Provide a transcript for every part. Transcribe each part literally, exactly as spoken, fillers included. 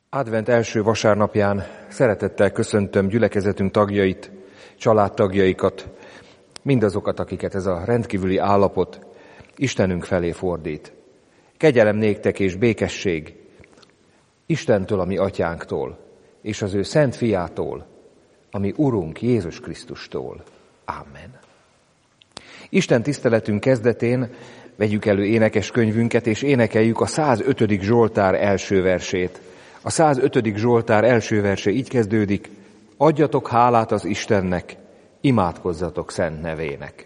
Advent első vasárnapján szeretettel köszöntöm gyülekezetünk tagjait, családtagjaikat, mindazokat, akiket ez a rendkívüli állapot Istenünk felé fordít. Kegyelem néktek és békesség Istentől, a mi atyánktól, és az ő szent fiától, a mi Urunk Jézus Krisztustól. Ámen. Isten tiszteletünk kezdetén vegyük elő énekeskönyvünket, és énekeljük a százötödik Zsoltár első versét. A százötödik Zsoltár első verse így kezdődik: adjatok hálát az Istennek, imádkozzatok szent nevének.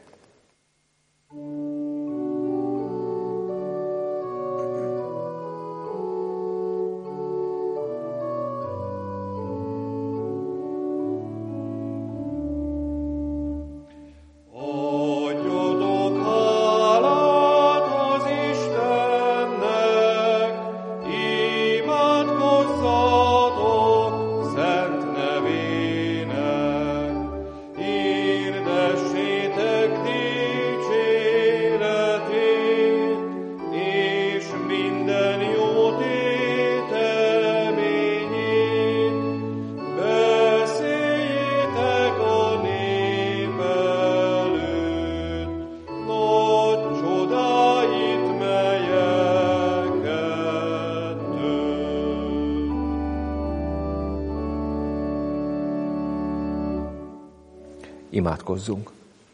Imádkozzunk.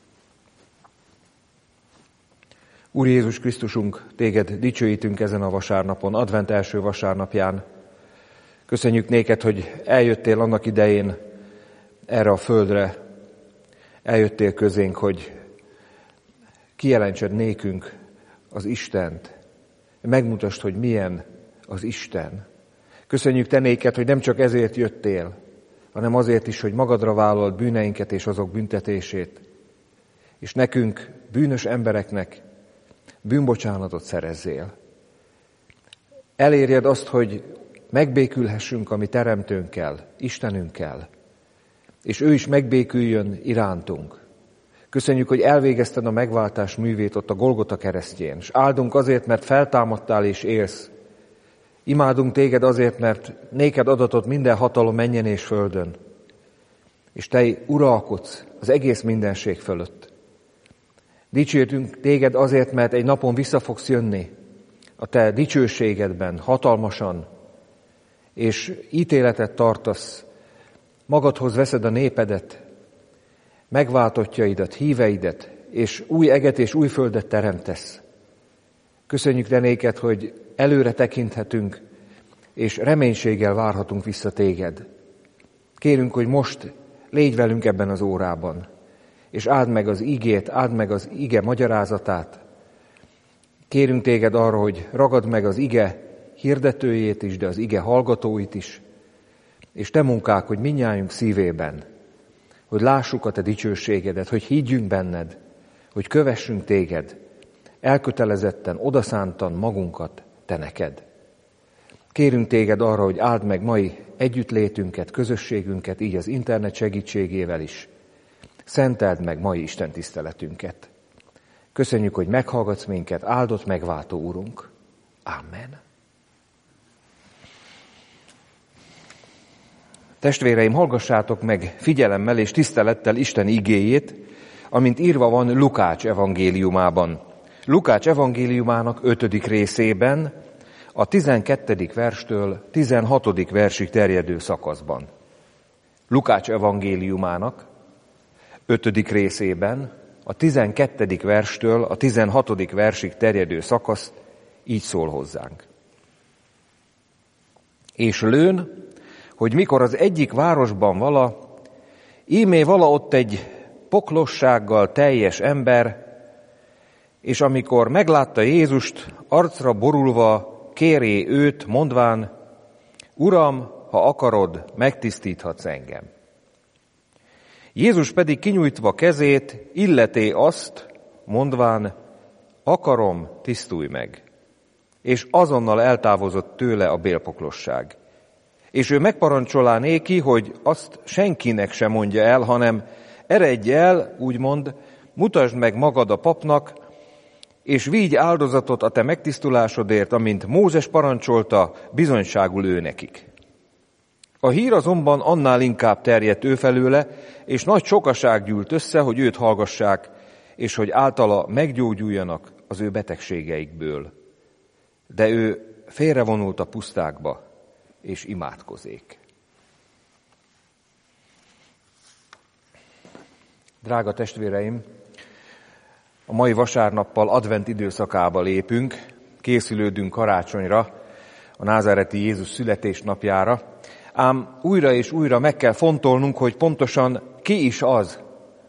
Úr Jézus Krisztusunk, téged dicsőítünk ezen a vasárnapon, advent első vasárnapján. Köszönjük néked, hogy eljöttél annak idején erre a földre, eljöttél közénk, hogy kijelentsed nékünk az Istent, megmutasd, hogy milyen az Isten. Köszönjük te néked, hogy nem csak ezért jöttél, hanem azért is, hogy magadra vállald bűneinket és azok büntetését, és nekünk, bűnös embereknek bűnbocsánatot szerezzél. Elérjed azt, hogy megbékülhessünk a mi teremtőnkkel, Istenünkkel, és ő is megbéküljön irántunk. Köszönjük, hogy elvégezted a megváltás művét ott a Golgota keresztjén, és áldunk azért, mert feltámadtál és élsz. Imádunk téged azért, mert néked adatott minden hatalom mennyen és földön, és te uralkodsz az egész mindenség fölött. Dicsértünk téged azért, mert egy napon vissza fogsz jönni a te dicsőségedben, hatalmasan, és ítéletet tartasz, magadhoz veszed a népedet, megváltottjaidat, híveidet, és új eget és új földet teremtesz. Köszönjük te néked, hogy előre tekinthetünk, és reménységgel várhatunk vissza téged. Kérünk, hogy most légy velünk ebben az órában, és áld meg az igét, áld meg az ige magyarázatát. Kérünk téged arra, hogy ragad meg az ige hirdetőjét is, de az ige hallgatóit is, és te munkák, hogy mindnyájunk szívében, hogy lássuk a te dicsőségedet, hogy higgyünk benned, hogy kövessünk téged, elkötelezetten, odaszántan magunkat te neked. Kérünk téged arra, hogy áld meg mai együttlétünket, közösségünket, így az internet segítségével is. Szenteld meg mai Isten tiszteletünket. Köszönjük, hogy meghallgatsz minket, áldott megváltó Urunk. Amen. Testvéreim, hallgassátok meg figyelemmel és tisztelettel Isten igéjét, amint írva van Lukács evangéliumában. Lukács evangéliumának ötödik részében, a tizenkettedik verstől tizenhatodik versig terjedő szakaszban. Lukács evangéliumának ötödik részében, a tizenkettedik verstől a tizenhatodik versig terjedő szakasz így szól hozzánk. És lőn, hogy mikor az egyik városban vala, ímé vala ott egy poklossággal teljes ember, és amikor meglátta Jézust, arcra borulva kéré őt, mondván: Uram, ha akarod, megtisztíthatsz engem. Jézus pedig kinyújtva kezét, illeté azt, mondván: akarom, tisztulj meg. És azonnal eltávozott tőle a bélpoklosság. És ő megparancsolá néki, hogy azt senkinek sem mondja el, hanem eredj el, úgymond, mutasd meg magad a papnak, és vigy áldozatot a te megtisztulásodért, amint Mózes parancsolta, bizonyságul ő nekik. A hír azonban annál inkább terjedt ő felőle, és nagy sokaság gyűlt össze, hogy őt hallgassák, és hogy általa meggyógyuljanak az ő betegségeikből. De ő félrevonult a pusztákba, és imádkozik. Drága testvéreim, a mai vasárnappal advent időszakába lépünk, készülődünk karácsonyra, a názáreti Jézus születésnapjára, ám újra és újra meg kell fontolnunk, hogy pontosan ki is az,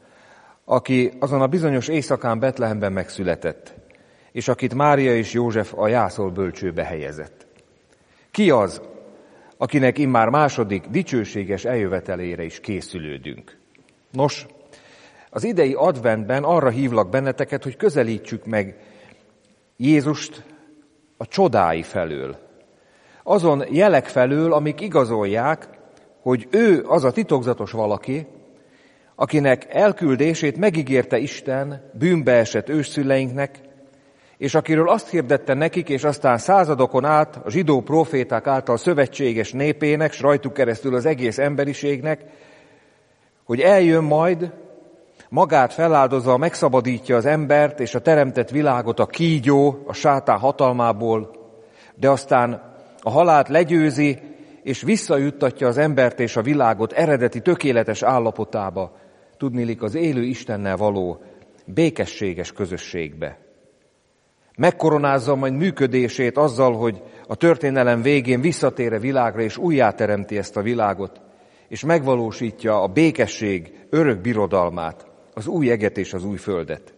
aki azon a bizonyos éjszakán Betlehemben megszületett, és akit Mária és József a jászol bölcsőbe helyezett. Ki az, akinek immár második dicsőséges eljövetelére is készülődünk? Nos, az idei adventben arra hívlak benneteket, hogy közelítsük meg Jézust a csodái felől. Azon jelek felől, amik igazolják, hogy ő az a titokzatos valaki, akinek elküldését megígérte Isten bűnbeesett ősszüleinknek, és akiről azt hirdette nekik, és aztán századokon át a zsidó proféták által szövetséges népének, s rajtuk keresztül az egész emberiségnek, hogy eljön majd, magát feláldozva megszabadítja az embert és a teremtett világot a kígyó, a sátán hatalmából, de aztán a halált legyőzi, és visszajuttatja az embert és a világot eredeti tökéletes állapotába, tudniillik az élő Istennel való békességes közösségbe. Megkoronázza majd működését azzal, hogy a történelem végén visszatér a világra, és újjáteremti ezt a világot, és megvalósítja a békesség örök birodalmát, az új eget és az új földet.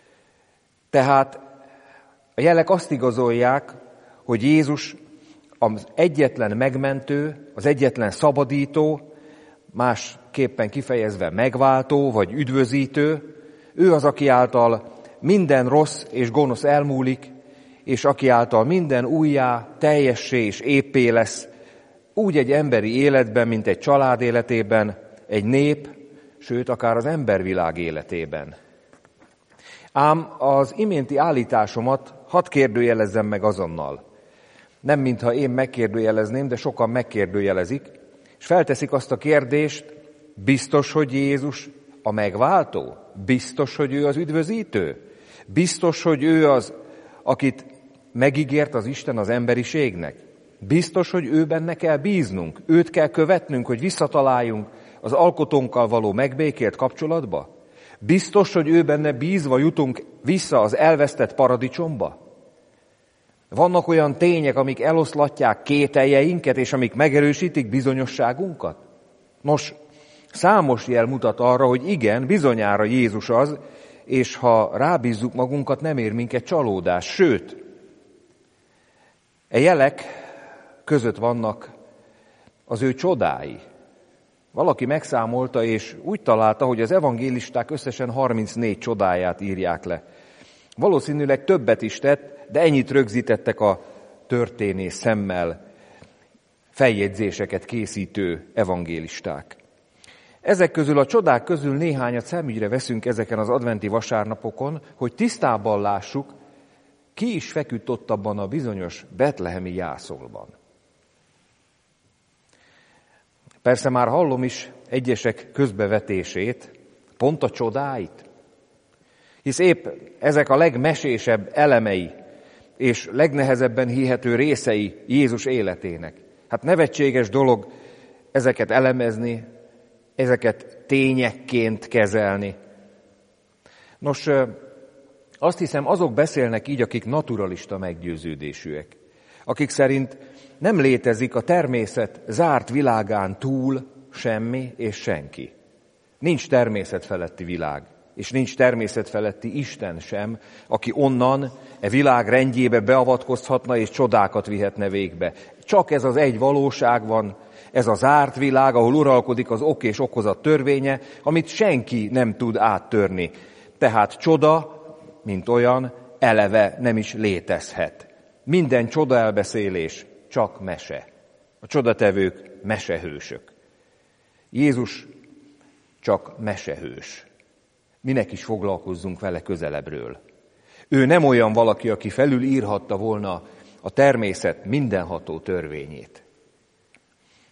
Tehát a jelek azt igazolják, hogy Jézus az egyetlen megmentő, az egyetlen szabadító, másképpen kifejezve megváltó vagy üdvözítő, ő az, aki által minden rossz és gonosz elmúlik, és aki által minden újjá, teljessé és éppé lesz, úgy egy emberi életben, mint egy család életében, egy nép, sőt, akár az embervilág életében. Ám az iménti állításomat hadd kérdőjelezzem meg azonnal. Nem mintha én megkérdőjelezném, de sokan megkérdőjelezik, és felteszik azt a kérdést, biztos, hogy Jézus a megváltó? Biztos, hogy ő az üdvözítő? Biztos, hogy ő az, akit megígért az Isten az emberiségnek? Biztos, hogy ő benne kell bíznunk, őt kell követnünk, hogy visszataláljunk az alkotónkkal való megbékélt kapcsolatba? Biztos, hogy ő benne bízva jutunk vissza az elvesztett paradicsomba? Vannak olyan tények, amik eloszlatják kételjeinket, és amik megerősítik bizonyosságunkat? Nos, számos jel mutat arra, hogy igen, bizonyára Jézus az, és ha rábízzuk magunkat, nem ér minket csalódás. Sőt, e jelek között vannak az ő csodái. Valaki megszámolta, és úgy találta, hogy az evangélisták összesen harmincnégy csodáját írják le. Valószínűleg többet is tett, de ennyit rögzítettek a történész szemmel feljegyzéseket készítő evangélisták. Ezek közül a csodák közül néhányat szemügyre veszünk ezeken az adventi vasárnapokon, hogy tisztában lássuk, ki is feküdt ott abban a bizonyos betlehemi jászolban. Persze már hallom is egyesek közbevetését, pont a csodáit, hisz épp ezek a legmesésebb elemei és legnehezebben hihető részei Jézus életének. Hát nevetséges dolog ezeket elemezni, ezeket tényekként kezelni. Nos, azt hiszem, azok beszélnek így, akik naturalista meggyőződésűek, akik szerint nem létezik a természet zárt világán túl semmi és senki. Nincs természet feletti világ, és nincs természet feletti Isten sem, aki onnan e világ rendjébe beavatkozhatna és csodákat vihetne végbe. Csak ez az egy valóság van, ez a zárt világ, ahol uralkodik az ok és okozat törvénye, amit senki nem tud áttörni. Tehát csoda, mint olyan, eleve nem is létezhet. Minden csoda elbeszélés csak mese. A csodatevők mesehősök. Jézus csak mesehős. Minek is foglalkozzunk vele közelebbről. Ő nem olyan valaki, aki felülírhatta volna a természet mindenható törvényét.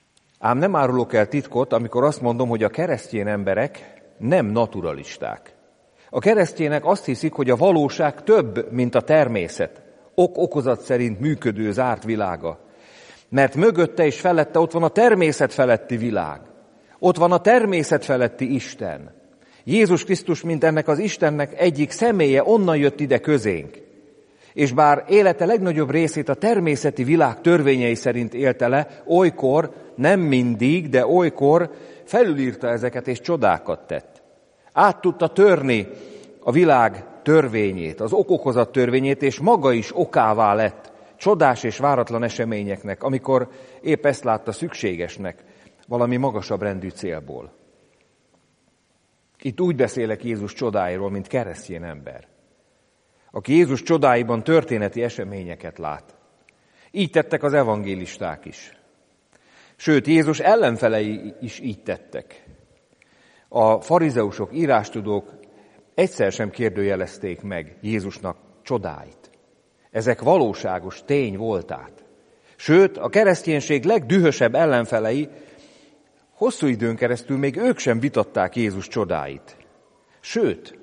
Ám nem árulok el titkot, amikor azt mondom, hogy a keresztény emberek nem naturalisták. A keresztjének azt hiszik, hogy a valóság több, mint a természet, ok-okozat szerint működő zárt világa. Mert mögötte és felette ott van a természet feletti világ. Ott van a természet feletti Isten. Jézus Krisztus, mint ennek az Istennek egyik személye, onnan jött ide közénk. És bár élete legnagyobb részét a természeti világ törvényei szerint élte le, olykor, nem mindig, de olykor felülírta ezeket és csodákat tett. Át tudta törni a világ törvényét, az okokozat törvényét, és maga is okává lett csodás és váratlan eseményeknek, amikor épp ezt látta szükségesnek valami magasabb rendű célból. Itt úgy beszélek Jézus csodáiról, mint keresztény ember, aki Jézus csodáiban történeti eseményeket lát. Így tettek az evangélisták is. Sőt, Jézus ellenfelei is így tettek. A farizeusok, írástudók egyszer sem kérdőjelezték meg Jézusnak csodáit. Ezek valóságos tény voltát. Sőt, a kereszténység legdühösebb ellenfelei hosszú időn keresztül még ők sem vitatták Jézus csodáit. Sőt,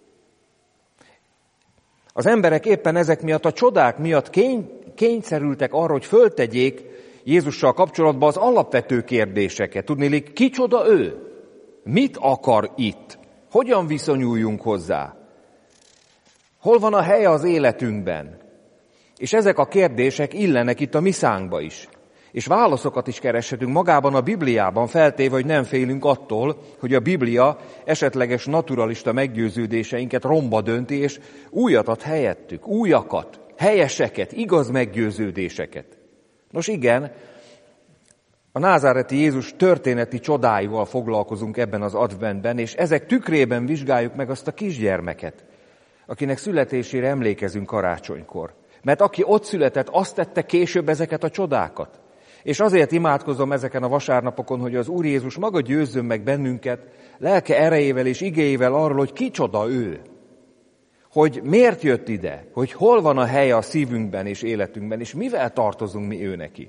az emberek éppen ezek miatt, a csodák miatt kény, kényszerültek arra, hogy föltegyék Jézussal kapcsolatban az alapvető kérdéseket. Tudnélik, kicsoda ő? Mit akar itt? Hogyan viszonyuljunk hozzá? Hol van a helye az életünkben? És ezek a kérdések illenek itt a mi szánkba is. És válaszokat is kereshetünk magában a Bibliában, feltéve, hogy nem félünk attól, hogy a Biblia esetleges naturalista meggyőződéseinket romba dönti, és újat ad helyettük, újakat, helyeseket, igaz meggyőződéseket. Nos igen, a názáreti Jézus történeti csodáival foglalkozunk ebben az adventben, és ezek tükrében vizsgáljuk meg azt a kisgyermeket, akinek születésére emlékezünk karácsonykor. Mert aki ott született, azt tette később ezeket a csodákat. És azért imádkozom ezeken a vasárnapokon, hogy az Úr Jézus maga győzzön meg bennünket lelke erejével és igéjével arról, hogy kicsoda ő. Hogy miért jött ide, hogy hol van a helye a szívünkben és életünkben, és mivel tartozunk mi ő neki.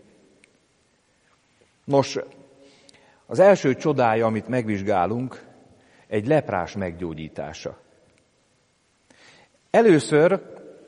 Nos, az első csodája, amit megvizsgálunk, egy leprás meggyógyítása. Először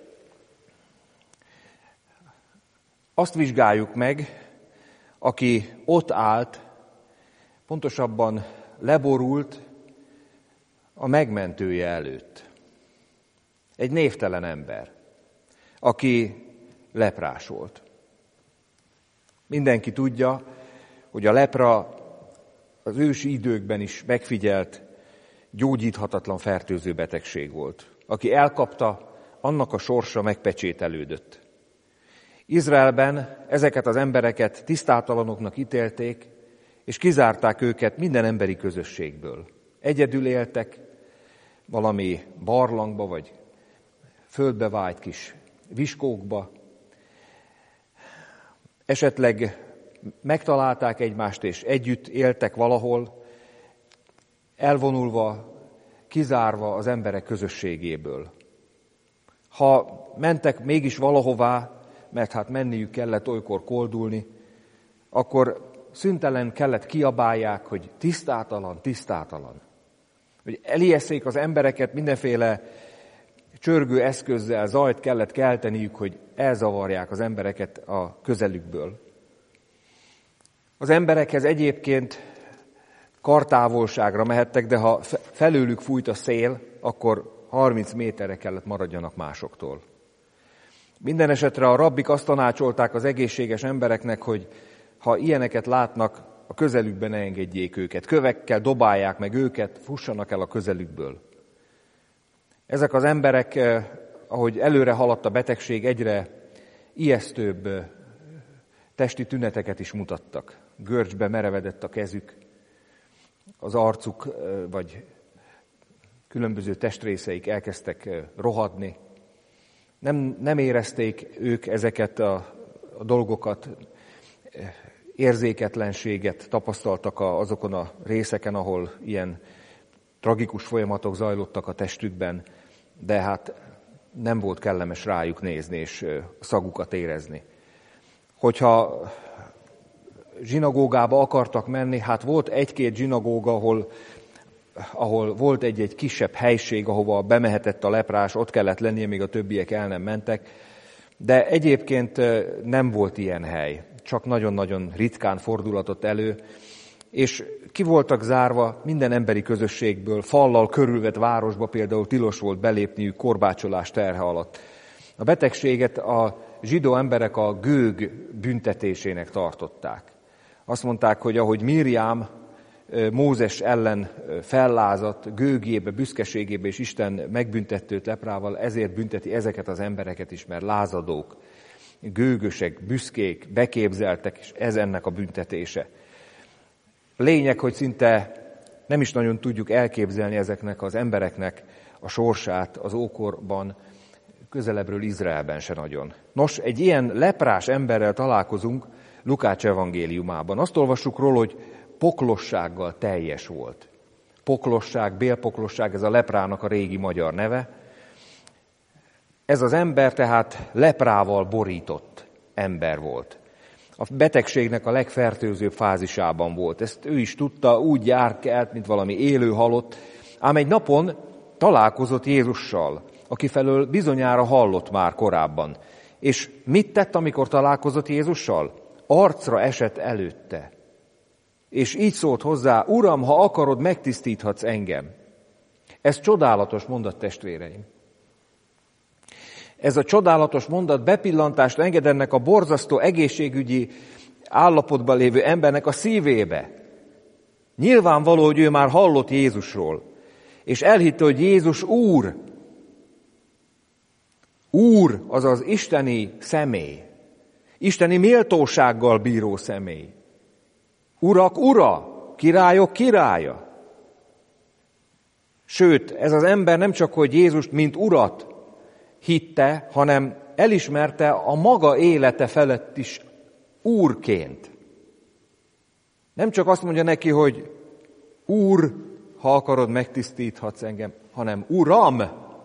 azt vizsgáljuk meg, aki ott állt, pontosabban leborult a megmentője előtt. Egy névtelen ember, aki leprás volt. Mindenki tudja, hogy a lepra az ősi időkben is megfigyelt, gyógyíthatatlan fertőző betegség volt. Aki elkapta, annak a sorsa megpecsételődött. Izraelben ezeket az embereket tisztátalanoknak ítélték, és kizárták őket minden emberi közösségből. Egyedül éltek valami barlangba, vagy földbe vájt kis viskókba. Esetleg megtalálták egymást, és együtt éltek valahol, elvonulva, kizárva az emberek közösségéből. Ha mentek mégis valahová, mert hát menniük kellett olykor koldulni, akkor szüntelen kellett kiabálják, hogy tisztátalan, tisztátalan. Hogy elijesszék az embereket, mindenféle csörgő eszközzel, zajt kellett kelteniük, hogy elzavarják az embereket a közelükből. Az emberekhez egyébként kartávolságra mehettek, de ha felőlük fújt a szél, akkor harminc méterre kellett maradjanak másoktól. Minden esetre a rabbik azt tanácsolták az egészséges embereknek, hogy ha ilyeneket látnak, a közelükbe ne engedjék őket. Kövekkel dobálják meg őket, fussanak el a közelükből. Ezek az emberek, ahogy előre haladt a betegség, egyre ijesztőbb testi tüneteket is mutattak. Görcsbe merevedett a kezük, az arcuk vagy különböző testrészeik elkezdtek rohadni. Nem, nem érezték ők ezeket a, a dolgokat, érzéketlenséget tapasztaltak a, azokon a részeken, ahol ilyen tragikus folyamatok zajlottak a testükben, de hát nem volt kellemes rájuk nézni és szagukat érezni. Hogyha zsinagógába akartak menni, hát volt egy-két zsinagóga, ahol, ahol volt egy-egy kisebb helység, ahova bemehetett a leprás, ott kellett lennie, míg a többiek el nem mentek, de egyébként nem volt ilyen hely, csak nagyon-nagyon ritkán fordulhatott elő, és ki voltak zárva minden emberi közösségből, fallal körülvett városba például tilos volt belépniük korbácsolás terhe alatt. A betegséget a zsidó emberek a gőg büntetésének tartották. Azt mondták, hogy ahogy Miriám Mózes ellen fellázadt gőgébe, büszkeségébe, és Isten megbüntette őt leprával, ezért bünteti ezeket az embereket is, mert lázadók, gőgösek, büszkék, beképzeltek, és ez ennek a büntetése. Lényeg, hogy szinte nem is nagyon tudjuk elképzelni ezeknek az embereknek a sorsát az ókorban, közelebbről Izraelben se nagyon. Nos, egy ilyen leprás emberrel találkozunk Lukács evangéliumában. Azt olvassuk róla, hogy poklossággal teljes volt. Poklosság, bélpoklosság, ez a leprának a régi magyar neve. Ez az ember tehát leprával borított ember volt. A betegségnek a legfertőzőbb fázisában volt. Ezt ő is tudta, úgy járkelt, mint valami élő halott, ám egy napon találkozott Jézussal, akifelől bizonyára hallott már korábban. És mit tett, amikor találkozott Jézussal? Arcra esett előtte. És így szólt hozzá: Uram, ha akarod, megtisztíthatsz engem. Ez csodálatos mondat, testvéreim. Ez a csodálatos mondat bepillantást enged ennek a borzasztó egészségügyi állapotban lévő embernek a szívébe. Nyilvánvaló, hogy ő már hallott Jézusról, és elhitte, hogy Jézus Úr. Úr, azaz isteni személy, isteni méltósággal bíró személy. Urak ura, királyok királya. Sőt, ez az ember nem csak, hogy Jézust mint urat hitte, hanem elismerte a maga élete felett is úrként. Nem csak azt mondja neki, hogy Úr, ha akarod, megtisztíthatsz engem, hanem Uram.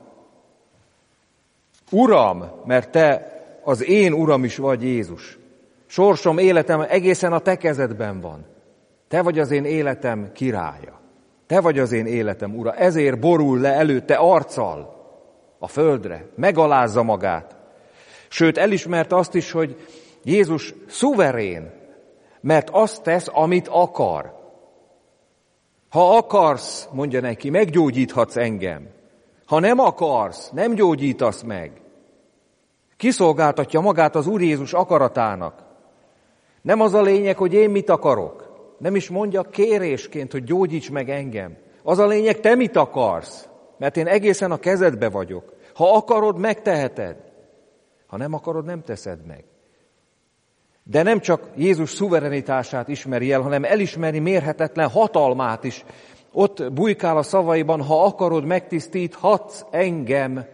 Uram, mert te az én Uram is vagy, Jézus. Sorsom, életem egészen a te kezedben van. Te vagy az én életem királya. Te vagy az én életem ura. Ezért borul le előtte arccal a földre, megalázza magát. Sőt, elismerte azt is, hogy Jézus szuverén, mert azt tesz, amit akar. Ha akarsz, mondja neki, meggyógyíthatsz engem. Ha nem akarsz, nem gyógyítasz meg. Kiszolgáltatja magát az Úr Jézus akaratának. Nem az a lényeg, hogy én mit akarok. Nem is mondja kérésként, hogy gyógyíts meg engem. Az a lényeg, te mit akarsz, mert én egészen a kezedbe vagyok. Ha akarod, megteheted. Ha nem akarod, nem teszed meg. De nem csak Jézus szuverenitását ismeri el, hanem elismeri mérhetetlen hatalmát is. Ott bujkál a szavaiban: ha akarod, megtisztíthatsz engem.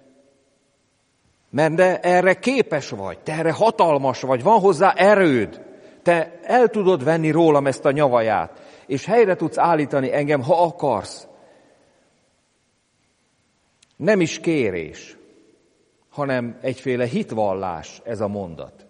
Mert de erre képes vagy, te erre hatalmas vagy, van hozzá erőd. Te el tudod venni rólam ezt a nyavaját, és helyre tudsz állítani engem, ha akarsz. Nem is kérés, hanem egyféle hitvallás ez a mondat.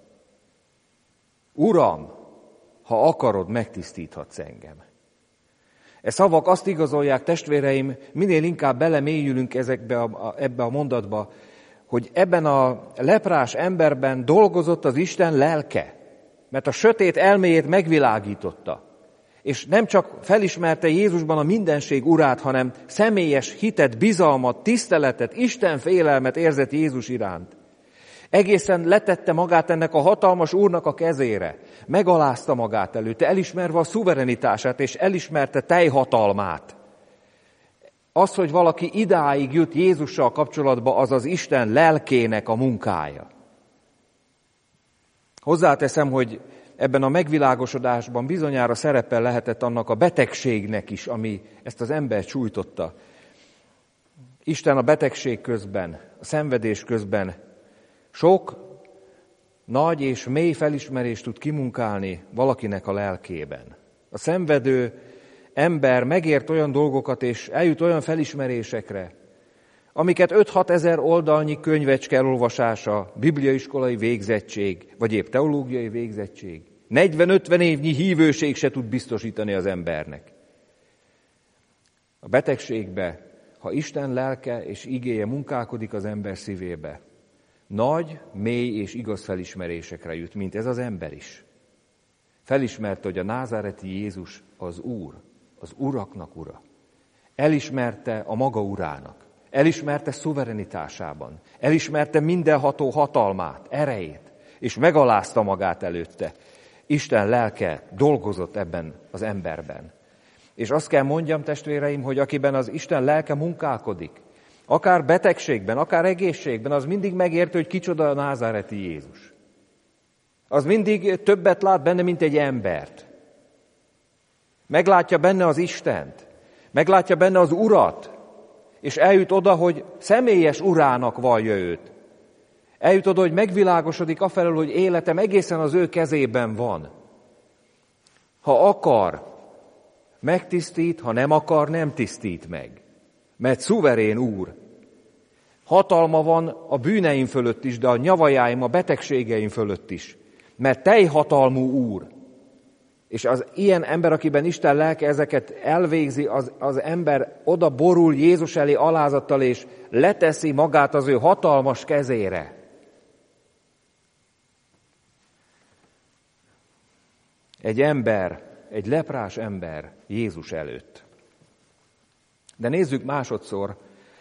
Uram, ha akarod, megtisztíthatsz engem. E szavak azt igazolják, testvéreim, minél inkább belemélyülünk ezekbe a, ebbe a mondatba, hogy ebben a leprás emberben dolgozott az Isten lelke, mert a sötét elméjét megvilágította. És nem csak felismerte Jézusban a mindenség urát, hanem személyes hitet, bizalmat, tiszteletet, Isten félelmet érzett Jézus iránt. Egészen letette magát ennek a hatalmas úrnak a kezére, megalázta magát előtte, elismerve a szuverenitását, és elismerte teljhatalmát. Az, hogy valaki idáig jut Jézussal kapcsolatba, az az Isten lelkének a munkája. Hozzáteszem, hogy ebben a megvilágosodásban bizonyára szerepel lehetett annak a betegségnek is, ami ezt az embert sújtotta. Isten a betegség közben, a szenvedés közben sok nagy és mély felismerést tud kimunkálni valakinek a lelkében. A szenvedő ember megért olyan dolgokat, és eljut olyan felismerésekre, amiket öt-hat ezer oldalnyi könyvecske elolvasása, bibliaiskolai végzettség, vagy épp teológiai végzettség negyven-ötven évnyi hívőség se tud biztosítani az embernek. A betegségbe, ha Isten lelke és igéje munkálkodik az ember szívébe, nagy, mély és igaz felismerésekre jut, mint ez az ember is. Felismerte, hogy a názáreti Jézus az Úr, az uraknak ura. Elismerte a maga urának. Elismerte szuverenitásában. Elismerte mindenható hatalmát, erejét, és megalázta magát előtte. Isten lelke dolgozott ebben az emberben. És azt kell mondjam, testvéreim, hogy akiben az Isten lelke munkálkodik, akár betegségben, akár egészségben, az mindig megérti, hogy kicsoda a názáreti Jézus. Az mindig többet lát benne, mint egy embert. Meglátja benne az Istent, meglátja benne az Urat, és eljut oda, hogy személyes urának vallja őt. Eljut oda, hogy megvilágosodik afelől, hogy életem egészen az ő kezében van. Ha akar, megtisztít, ha nem akar, nem tisztít meg. Mert szuverén Úr. Hatalma van a bűneim fölött is, de a nyavajáim, a betegségeim fölött is. Mert teljhatalmú Úr. És az ilyen ember, akiben Isten lelke ezeket elvégzi, az, az ember oda borul Jézus elé alázattal, és leteszi magát az ő hatalmas kezére. Egy ember, egy leprás ember Jézus előtt. De nézzük másodszor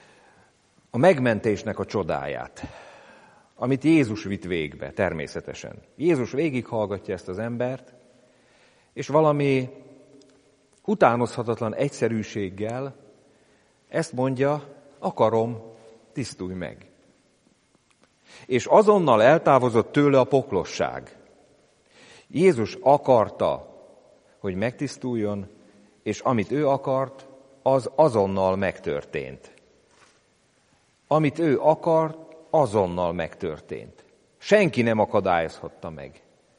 a megmentésnek a csodáját, amit Jézus vitt végbe, természetesen. Jézus végighallgatja ezt az embert, és valami utánozhatatlan egyszerűséggel ezt mondja, akarom, tisztulj meg. És azonnal eltávozott tőle a poklosság. Jézus akarta, hogy megtisztuljon, és amit ő akart, az azonnal megtörtént. Amit ő akart, azonnal megtörtént. Senki nem akadályozhatta meg.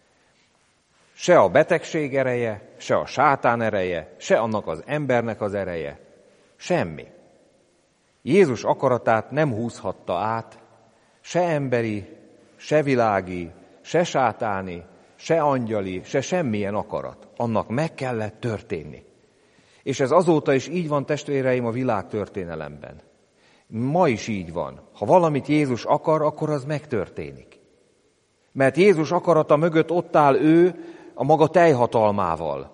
Se a betegség ereje, se a sátán ereje, se annak az embernek az ereje. Semmi. Jézus akaratát nem húzhatta át, se emberi, se világi, se sátáni, se angyali, se semmilyen akarat. Annak meg kellett történni. És ez azóta is így van, testvéreim, a világ történelemben. Ma is így van. Ha valamit Jézus akar, akkor az megtörténik. Mert Jézus akarata mögött ott áll ő a maga teljhatalmával.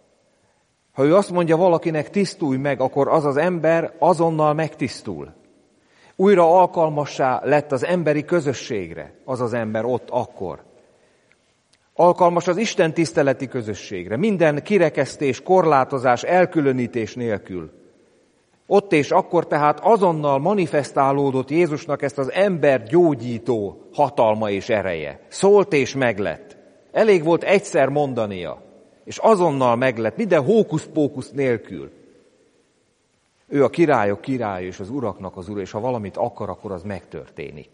Ha ő azt mondja valakinek, tisztulj meg, akkor az az ember azonnal megtisztul. Újra alkalmassá lett az emberi közösségre, az az ember ott akkor. Alkalmas az Isten tiszteleti közösségre, minden kirekesztés, korlátozás, elkülönítés nélkül. Ott és akkor tehát azonnal manifestálódott Jézusnak ezt az ember gyógyító hatalma és ereje. Szólt és meglett. Elég volt egyszer mondania, és azonnal meglett, minden hókusz-pókusz nélkül. Ő a királyok királya és az uraknak az ura, és ha valamit akar, akkor az megtörténik.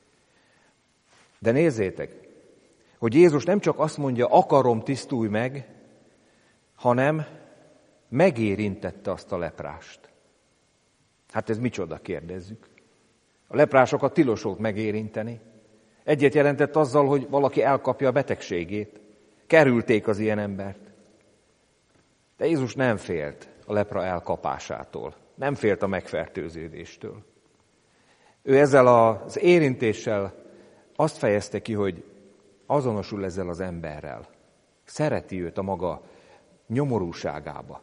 De nézzétek, hogy Jézus nem csak azt mondja, akarom, tisztulj meg, hanem megérintette azt a leprást. Hát ez micsoda, kérdezzük. A leprásokat tilos volt megérinteni. Egyet jelentett azzal, hogy valaki elkapja a betegségét. Kerülték az ilyen embert. De Jézus nem félt a lepra elkapásától. Nem félt a megfertőződéstől. Ő ezzel az érintéssel azt fejezte ki, hogy azonosul ezzel az emberrel. Szereti őt a maga nyomorúságába.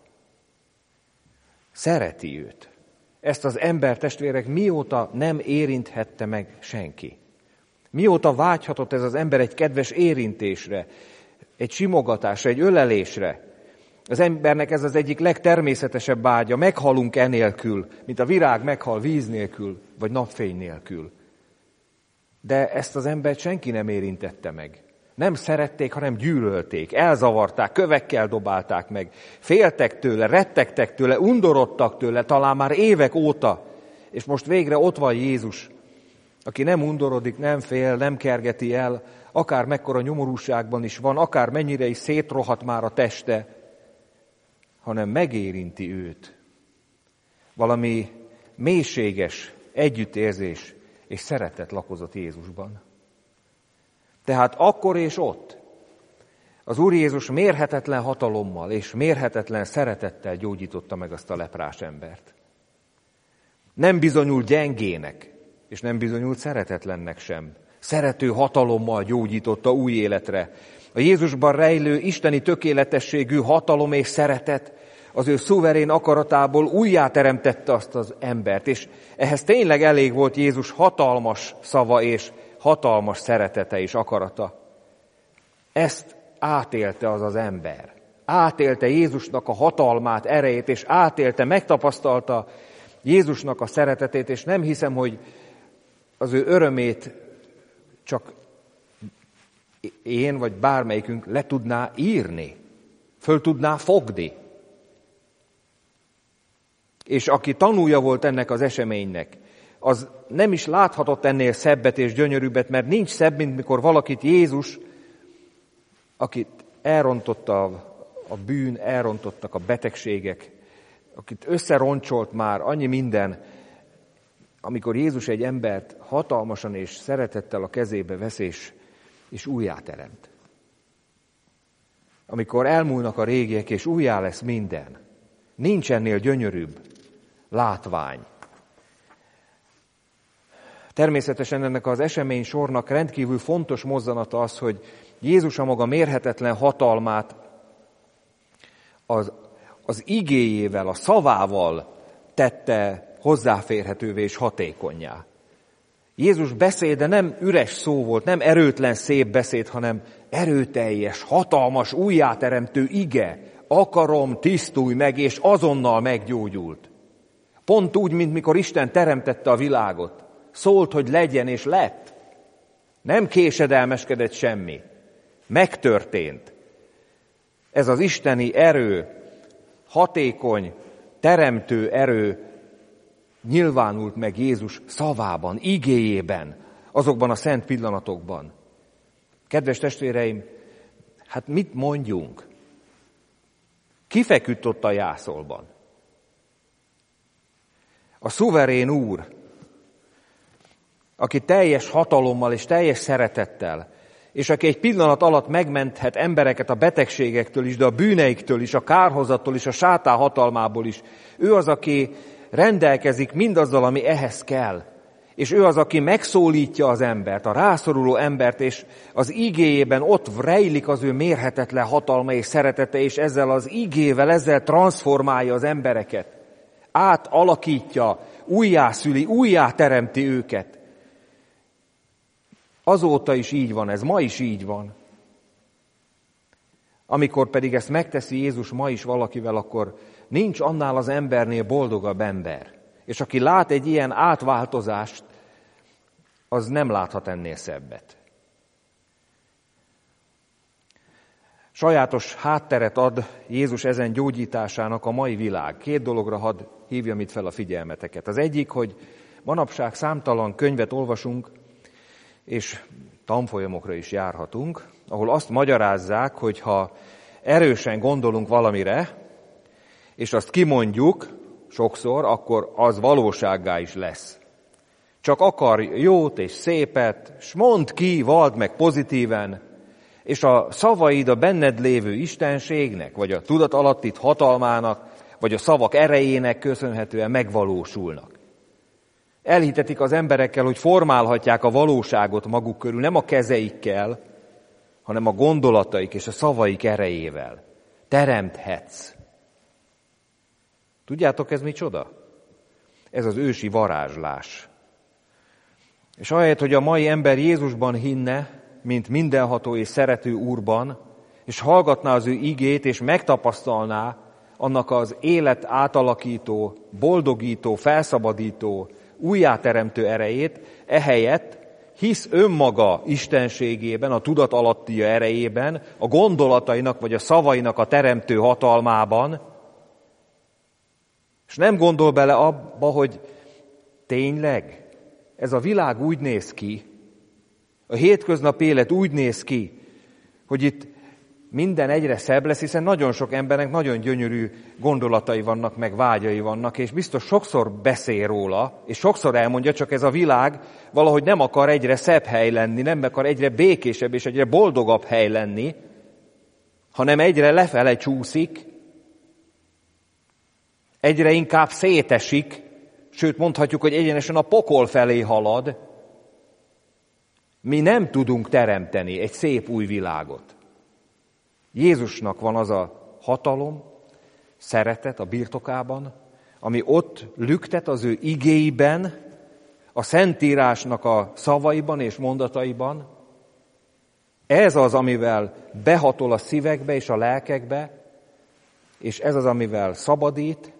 Szereti őt. Ezt az ember, testvérek, mióta nem érinthette meg senki. Mióta vágyhatott ez az ember egy kedves érintésre, egy simogatásra, egy ölelésre. Az embernek ez az egyik legtermészetesebb vágya. Meghalunk enélkül, mint a virág meghal víz nélkül, vagy napfény nélkül. De ezt az embert senki nem érintette meg. Nem szerették, hanem gyűlölték, elzavarták, kövekkel dobálták meg. Féltek tőle, rettegtek tőle, undorodtak tőle, talán már évek óta. És most végre ott van Jézus, aki nem undorodik, nem fél, nem kergeti el, akár mekkora nyomorúságban is van, akár mennyire is szétrohadt már a teste, hanem megérinti őt. Valami mélységes együttérzés és szeretet lakozott Jézusban. Tehát akkor és ott Az Úr Jézus mérhetetlen hatalommal és mérhetetlen szeretettel gyógyította meg azt a leprás embert. Nem bizonyult gyengének, és nem bizonyult szeretetlennek sem. Szerető hatalommal gyógyította új életre. A Jézusban rejlő isteni tökéletességű hatalom és szeretet az ő szuverén akaratából újjáteremtette azt az embert, és ehhez tényleg elég volt Jézus hatalmas szava és hatalmas szeretete és akarata. Ezt átélte az az ember. Átélte Jézusnak a hatalmát, erejét, és átélte, megtapasztalta Jézusnak a szeretetét, és nem hiszem, hogy az ő örömét csak én vagy bármelyikünk le tudná írni, föl tudná fogni. És aki tanúja volt ennek az eseménynek, az nem is láthatott ennél szebbet és gyönyörűbbet, mert nincs szebb, mint mikor valakit Jézus, akit elrontotta a bűn, elrontottak a betegségek, akit összeroncsolt már annyi minden, amikor Jézus egy embert hatalmasan és szeretettel a kezébe vesz és, és újjáteremt. Amikor elmúlnak a régiek és újjá lesz minden, nincs ennél gyönyörűbb látvány. Természetesen ennek az esemény sornak rendkívül fontos mozzanata az, hogy Jézus a maga mérhetetlen hatalmát az, az igéjével, a szavával tette hozzáférhetővé és hatékonnyá. Jézus beszéde nem üres szó volt, nem erőtlen szép beszéd, hanem erőteljes, hatalmas, újjáteremtő ige. Akarom, tisztulj meg, és azonnal meggyógyult. Pont úgy, mint mikor Isten teremtette a világot. Szólt, hogy legyen, és lett. Nem késedelmeskedett semmi. Megtörtént. Ez az isteni erő, hatékony, teremtő erő nyilvánult meg Jézus szavában, igéjében, azokban a szent pillanatokban. Kedves testvéreim, hát mit mondjunk? Ki feküdt ott a jászolban? A szuverén Úr, aki teljes hatalommal és teljes szeretettel, és aki egy pillanat alatt megmenthet embereket a betegségektől is, de a bűneiktől is, a kárhozattól is, a sátán hatalmából is. Ő az, aki rendelkezik mindazzal, ami ehhez kell. És ő az, aki megszólítja az embert, a rászoruló embert, és az igéjében ott rejlik az ő mérhetetlen hatalma és szeretete, és ezzel az igével, ezzel transformálja az embereket. Átalakítja, újjászüli, újjáteremti őket. Azóta is így van ez, ma is így van. Amikor pedig ezt megteszi Jézus ma is valakivel, akkor nincs annál az embernél boldogabb ember. És aki lát egy ilyen átváltozást, az nem láthat ennél szebbet. Sajátos hátteret ad Jézus ezen gyógyításának a mai világ. Két dologra hadd hívjam itt fel a figyelmeteket. Az egyik, hogy manapság számtalan könyvet olvasunk, és tanfolyamokra is járhatunk, ahol azt magyarázzák, hogy ha erősen gondolunk valamire, és azt kimondjuk sokszor, akkor az valósággá is lesz. Csak akar jót és szépet, s mondd ki, vald meg pozitíven, és a szavaid a benned lévő istenségnek, vagy a tudatalattit hatalmának, vagy a szavak erejének köszönhetően megvalósulnak. Elhitetik az emberekkel, hogy formálhatják a valóságot maguk körül, nem a kezeikkel, hanem a gondolataik és a szavaik erejével. Teremthetsz. Tudjátok, ez micsoda? Ez az ősi varázslás. És ahelyett, hogy a mai ember Jézusban hinne, mint mindenható és szerető Úrban, és hallgatná az ő igét, és megtapasztalná annak az élet átalakító, boldogító, felszabadító, újjáteremtő erejét, ehelyett hisz önmaga istenségében, a tudatalattia erejében, a gondolatainak vagy a szavainak a teremtő hatalmában, és nem gondol bele abba, hogy tényleg ez a világ úgy néz ki, a hétköznapi élet úgy néz ki, hogy itt minden egyre szebb lesz, hiszen nagyon sok embernek nagyon gyönyörű gondolatai vannak, meg vágyai vannak, és biztos sokszor beszél róla, és sokszor elmondja, csak ez a világ valahogy nem akar egyre szebb hely lenni, nem akar egyre békésebb és egyre boldogabb hely lenni, hanem egyre lefele csúszik, egyre inkább szétesik, sőt mondhatjuk, hogy egyenesen a pokol felé halad. Mi nem tudunk teremteni egy szép új világot. Jézusnak van az a hatalom, szeretet a birtokában, ami ott lüktet az ő igéiben, a Szentírásnak a szavaiban és mondataiban. Ez az, amivel behatol a szívekbe és a lelkekbe, és ez az, amivel szabadít,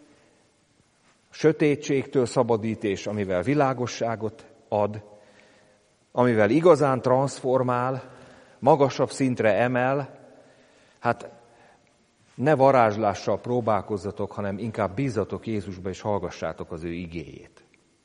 sötétségtől szabadít, és amivel világosságot ad, amivel igazán transformál, magasabb szintre emel. Hát ne varázslással próbálkozzatok, hanem inkább bízzatok Jézusba, és hallgassátok az ő igéjét.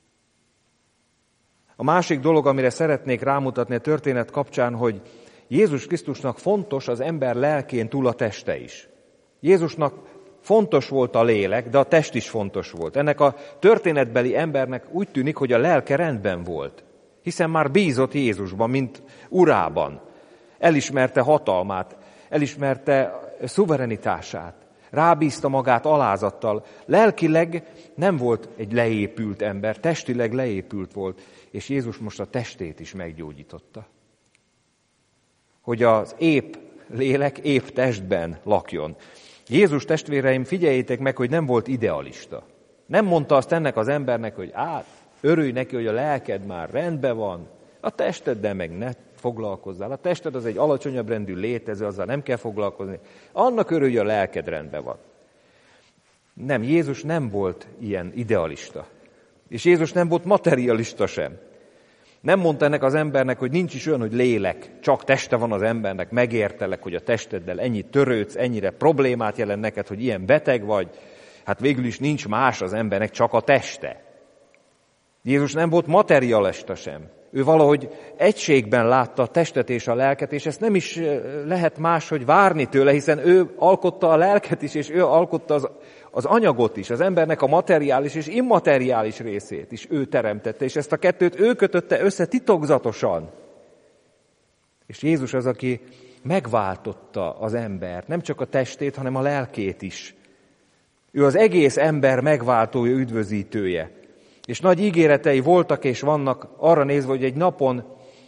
A másik dolog, amire szeretnék rámutatni a történet kapcsán, hogy Jézus Krisztusnak fontos az ember lelkén túl a teste is. Jézusnak fontos volt a lélek, de a test is fontos volt. Ennek a történetbeli embernek úgy tűnik, hogy a lelke rendben volt, hiszen már bízott Jézusban, mint urában. Elismerte hatalmát, elismerte szuverenitását, rábízta magát alázattal. Lelkileg nem volt egy leépült ember, testileg leépült volt, és Jézus most a testét is meggyógyította. Hogy az épp lélek épp testben lakjon. Jézus, testvéreim, figyeljétek meg, hogy nem volt idealista. Nem mondta azt ennek az embernek, hogy át, örülj neki, hogy a lelked már rendben van, a testeddel meg ne foglalkozzál. A tested az egy alacsonyabb rendű létező, azzal nem kell foglalkozni. Annak örülj, a lelked rendben van. Nem, Jézus nem volt ilyen idealista. És Jézus nem volt materialista sem. Nem mondta ennek az embernek, hogy nincs is olyan, hogy lélek, csak teste van az embernek, megértelek, hogy a testeddel ennyit törődsz, ennyire problémát jelent neked, hogy ilyen beteg vagy. Hát végül is nincs más az embernek, csak a teste. Jézus nem volt materialista sem. Ő valahogy egységben látta a testet és a lelket, és ezt nem is lehet máshogy várni tőle, hiszen ő alkotta a lelket is, és ő alkotta az, az anyagot is, az embernek a materiális és immateriális részét is ő teremtette, és ezt a kettőt ő kötötte össze titokzatosan. És Jézus az, aki megváltotta az embert, nem csak a testét, hanem a lelkét is. Ő az egész ember megváltója, üdvözítője. És nagy ígéretei voltak és vannak arra nézve, hogy egy napon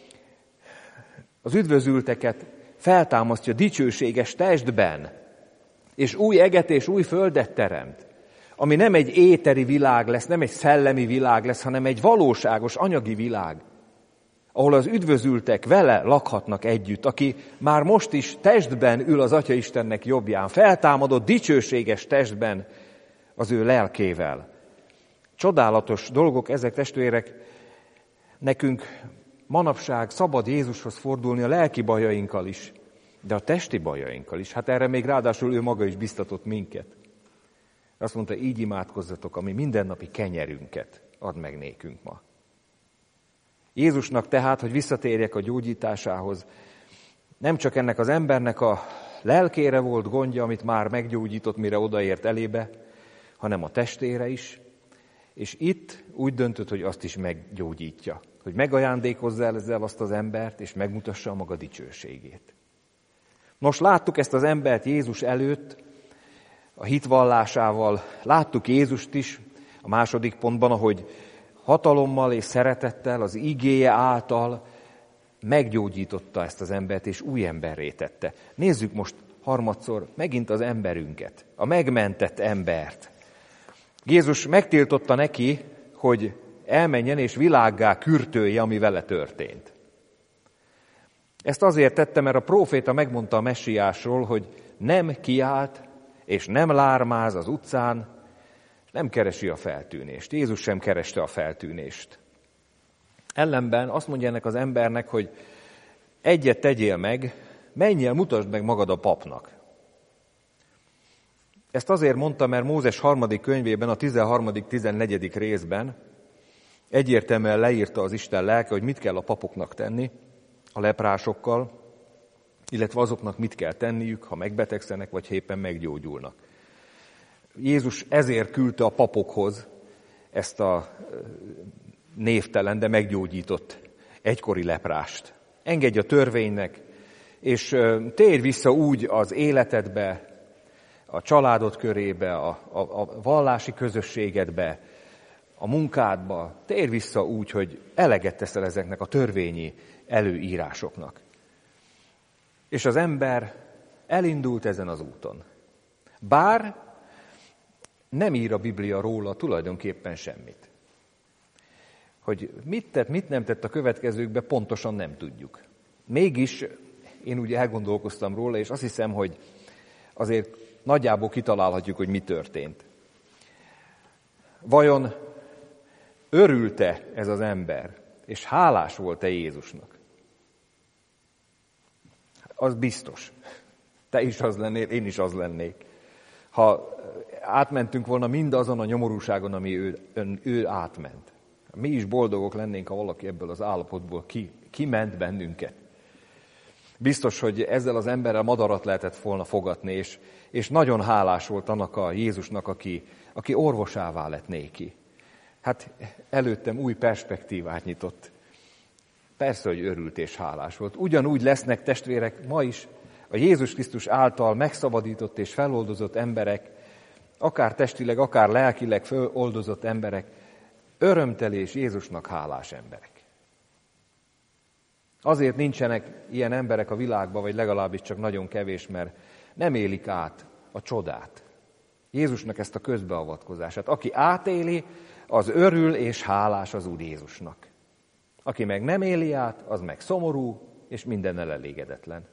az üdvözülteket feltámasztja dicsőséges testben, és új eget és új földet teremt, ami nem egy éteri világ lesz, nem egy szellemi világ lesz, hanem egy valóságos anyagi világ, ahol az üdvözültek vele lakhatnak együtt, aki már most is testben ül az Atya Istennek jobbján, feltámadott dicsőséges testben az ő lelkével. Csodálatos dolgok ezek, testvérek, nekünk manapság szabad Jézushoz fordulni a lelki bajainkkal is, de a testi bajainkkal is. Hát erre még ráadásul ő maga is biztatott minket. Azt mondta, így imádkozzatok, ami mindennapi kenyerünket ad meg nékünk ma. Jézusnak tehát, hogy visszatérjek a gyógyításához, nem csak ennek az embernek a lelkére volt gondja, amit már meggyógyított, mire odaért elébe, hanem a testére is, és itt úgy döntött, hogy azt is meggyógyítja, hogy megajándékozza ezzel azt az embert, és megmutassa a maga dicsőségét. Nos, láttuk ezt az embert Jézus előtt, a hitvallásával, láttuk Jézust is a második pontban, ahogy hatalommal és szeretettel, az igéje által meggyógyította ezt az embert, és új emberré tette. Nézzük most harmadszor megint az emberünket, a megmentett embert. Jézus megtiltotta neki, hogy elmenjen és világgá kürtölje, ami vele történt. Ezt azért tette, mert a próféta megmondta a messiásról, hogy nem kiált és nem lármáz az utcán, és nem keresi a feltűnést. Jézus sem kereste a feltűnést. Ellenben azt mondja ennek az embernek, hogy egyet tegyél meg, menj el, mutasd meg magad a papnak. Ezt azért mondta, mert Mózes harmadik könyvében, a tizenharmadik tizennegyedik részben egyértelműen leírta az Isten lelke, hogy mit kell a papoknak tenni a leprásokkal, illetve azoknak mit kell tenniük, ha megbetegszenek, vagy éppen meggyógyulnak. Jézus ezért küldte a papokhoz ezt a névtelen, de meggyógyított egykori leprást. Engedj a törvénynek, és térj vissza úgy az életedbe, a családod körébe, a, a, a vallási közösségedbe, a munkádba, térj vissza úgy, hogy eleget teszel ezeknek a törvényi előírásoknak. És az ember elindult ezen az úton. Bár nem ír a Biblia róla tulajdonképpen semmit. Hogy mit tett, mit nem tett a következőkben, pontosan nem tudjuk. Mégis én úgy elgondolkoztam róla, és azt hiszem, hogy azért nagyjából kitalálhatjuk, hogy mi történt. Vajon örült-e ez az ember, és hálás volt-e Jézusnak? Az biztos. Te is az lennél, én is az lennék. Ha átmentünk volna mindazon a nyomorúságon, ami ő, ön, ő átment. Mi is boldogok lennénk, ha valaki ebből az állapotból ki, kiment bennünket. Biztos, hogy ezzel az emberrel madarat lehetett volna fogatni, és, és nagyon hálás volt annak a Jézusnak, aki, aki orvosává lett néki. Hát előttem új perspektívát nyitott. Persze, hogy örült és hálás volt. Ugyanúgy lesznek testvérek ma is a Jézus Krisztus által megszabadított és feloldozott emberek, akár testileg, akár lelkileg feloldozott emberek, örömteli és Jézusnak hálás emberek. Azért nincsenek ilyen emberek a világban, vagy legalábbis csak nagyon kevés, mert nem élik át a csodát. Jézusnak ezt a közbeavatkozását. Aki átéli, az örül és hálás az Úr Jézusnak. Aki meg nem éli át, az meg szomorú, és mindennel elégedetlen.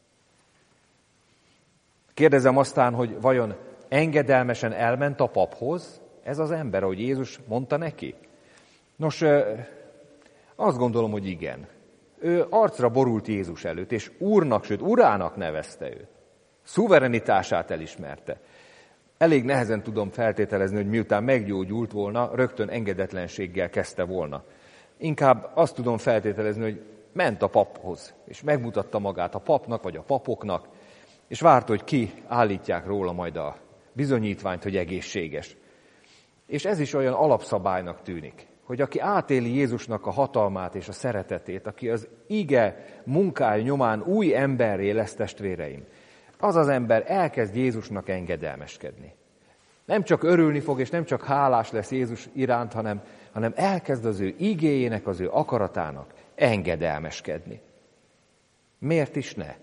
Kérdezem aztán, hogy vajon engedelmesen elment a paphoz ez az ember, ahogy Jézus mondta neki? Nos, azt gondolom, hogy igen. Ő arcra borult Jézus előtt, és úrnak, sőt urának nevezte őt. Szuverenitását elismerte. Elég nehezen tudom feltételezni, hogy miután meggyógyult volna, rögtön engedetlenséggel kezdte volna. Inkább azt tudom feltételezni, hogy ment a paphoz, és megmutatta magát a papnak, vagy a papoknak, és várta, hogy ki állítják róla majd a bizonyítványt, hogy egészséges. És ez is olyan alapszabálynak tűnik, hogy aki átéli Jézusnak a hatalmát és a szeretetét, aki az ige munkája nyomán új emberré lesz, testvéreim, az az ember elkezd Jézusnak engedelmeskedni. Nem csak örülni fog, és nem csak hálás lesz Jézus iránt, hanem, hanem elkezd az ő igéjének, az ő akaratának engedelmeskedni. Miért is ne?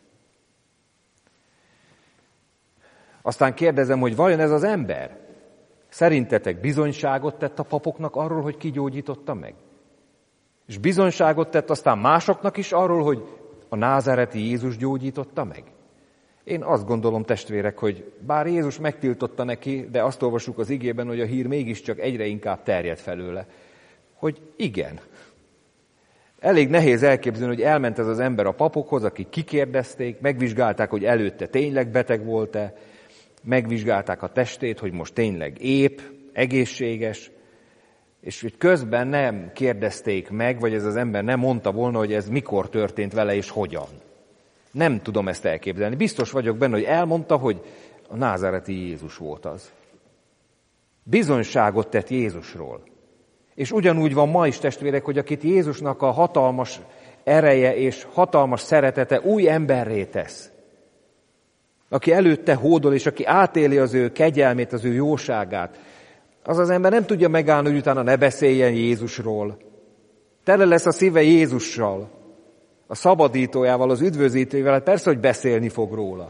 Aztán kérdezem, hogy vajon ez az ember szerintetek bizonyságot tett a papoknak arról, hogy ki gyógyította meg? És bizonyságot tett aztán másoknak is arról, hogy a názáreti Jézus gyógyította meg? Én azt gondolom, testvérek, hogy bár Jézus megtiltotta neki, de azt olvassuk az igében, hogy a hír mégiscsak egyre inkább terjed felőle, hogy igen. Elég nehéz elképzelni, hogy elment ez az ember a papokhoz, akik kikérdezték, megvizsgálták, hogy előtte tényleg beteg volt-e, megvizsgálták a testét, hogy most tényleg ép, egészséges, és hogy közben nem kérdezték meg, vagy ez az ember nem mondta volna, hogy ez mikor történt vele és hogyan. Nem tudom ezt elképzelni. Biztos vagyok benne, hogy elmondta, hogy a názáreti Jézus volt az. Bizonyságot tett Jézusról. És ugyanúgy van ma is, testvérek, hogy akit Jézusnak a hatalmas ereje és hatalmas szeretete új emberré tesz, aki előtte hódol, és aki átéli az ő kegyelmét, az ő jóságát, az az ember nem tudja megállni, hogy utána ne beszéljen Jézusról. Tele lesz a szíve Jézussal, a szabadítójával, az üdvözítőjével, hát persze, hogy beszélni fog róla.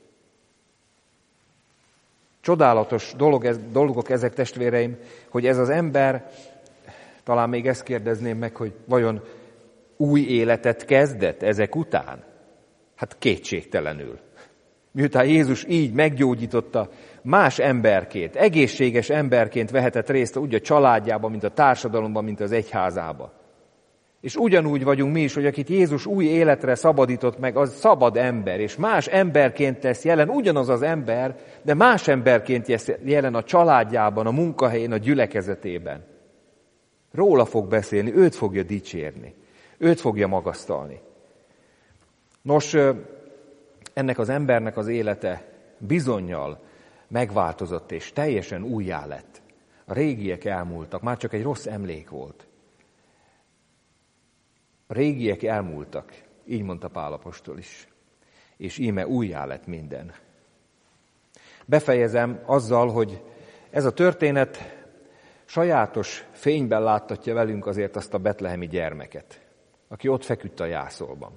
Csodálatos dolog ez, dolgok ezek, testvéreim, hogy ez az ember, talán még ezt kérdezném meg, hogy vajon új életet kezdett ezek után? Hát kétségtelenül. Miután Jézus így meggyógyította, más emberként, egészséges emberként vehetett részt úgy a családjában, mint a társadalomban, mint az egyházában. És ugyanúgy vagyunk mi is, hogy akit Jézus új életre szabadított meg, az szabad ember, és más emberként tesz jelen, ugyanaz az ember, de más emberként tesz jelen a családjában, a munkahelyén, a gyülekezetében. Róla fog beszélni, őt fogja dicsérni, őt fogja magasztalni. Nos, ennek az embernek az élete bizonnyal megváltozott, és teljesen újjá lett. A régiek elmúltak, már csak egy rossz emlék volt. A régiek elmúltak, így mondta Pál apostol is. És íme újjá lett minden. Befejezem azzal, hogy ez a történet sajátos fényben láttatja velünk azért azt a betlehemi gyermeket, aki ott feküdt a jászolban.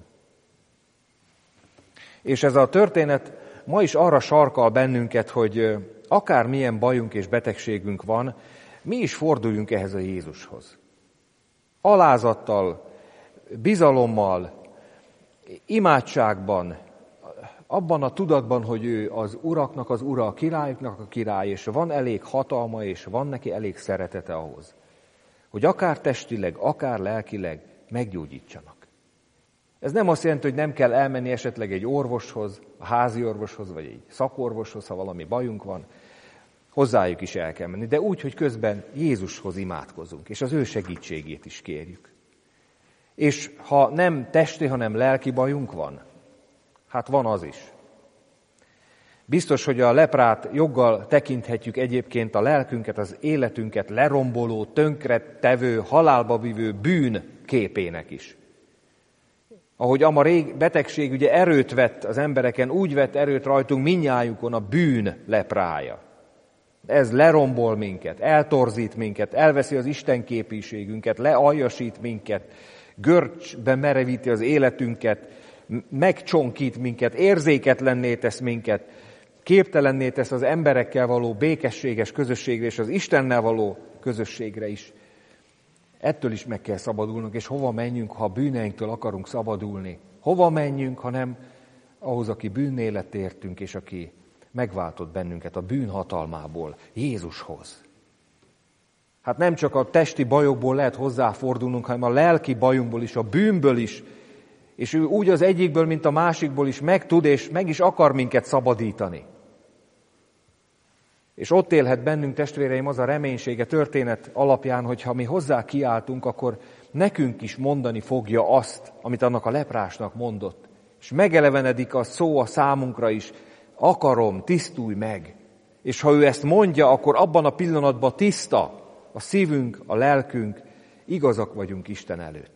És ez a történet ma is arra sarkal bennünket, hogy akármilyen bajunk és betegségünk van, mi is forduljunk ehhez a Jézushoz. Alázattal, bizalommal, imádságban, abban a tudatban, hogy ő az uraknak az ura, a királyoknak a király, és van elég hatalma, és van neki elég szeretete ahhoz, hogy akár testileg, akár lelkileg meggyógyítsanak. Ez nem azt jelenti, hogy nem kell elmenni esetleg egy orvoshoz, a házi orvoshoz, vagy egy szakorvoshoz, ha valami bajunk van, hozzájuk is el kell menni, de úgy, hogy közben Jézushoz imádkozunk, és az ő segítségét is kérjük. És ha nem testi, hanem lelki bajunk van, hát van az is. Biztos, hogy a leprát joggal tekinthetjük egyébként a lelkünket, az életünket leromboló, tönkretevő, halálba vívő bűn képének is. Ahogy ama rég betegség ugye erőt vett az embereken, úgy vett erőt rajtunk mindnyájukon a bűn leprája. Ez lerombol minket, eltorzít minket, elveszi az Isten képiségünket, lealjasít minket, görcsbe merevíti az életünket, megcsonkít minket, érzéketlenné tesz minket, képtelenné tesz az emberekkel való békességes közösségre és az Istennel való közösségre is. Ettől is meg kell szabadulnunk, és hova menjünk, ha a bűneinktől akarunk szabadulni? Hova menjünk, ha nem ahhoz, aki bűnné lett értünk, és aki megváltott bennünket a bűn hatalmából, Jézushoz. Hát nem csak a testi bajokból lehet hozzáfordulnunk, hanem a lelki bajunkból is, a bűnből is, és ő úgy az egyikből, mint a másikból is meg tud, és meg is akar minket szabadítani. És ott élhet bennünk, testvéreim, az a reménysége történet alapján, hogy ha mi hozzá kiáltunk, akkor nekünk is mondani fogja azt, amit annak a leprásnak mondott. És megelevenedik a szó a számunkra is, akarom, tisztulj meg. És ha ő ezt mondja, akkor abban a pillanatban tiszta a szívünk, a lelkünk, igazak vagyunk Isten előtt.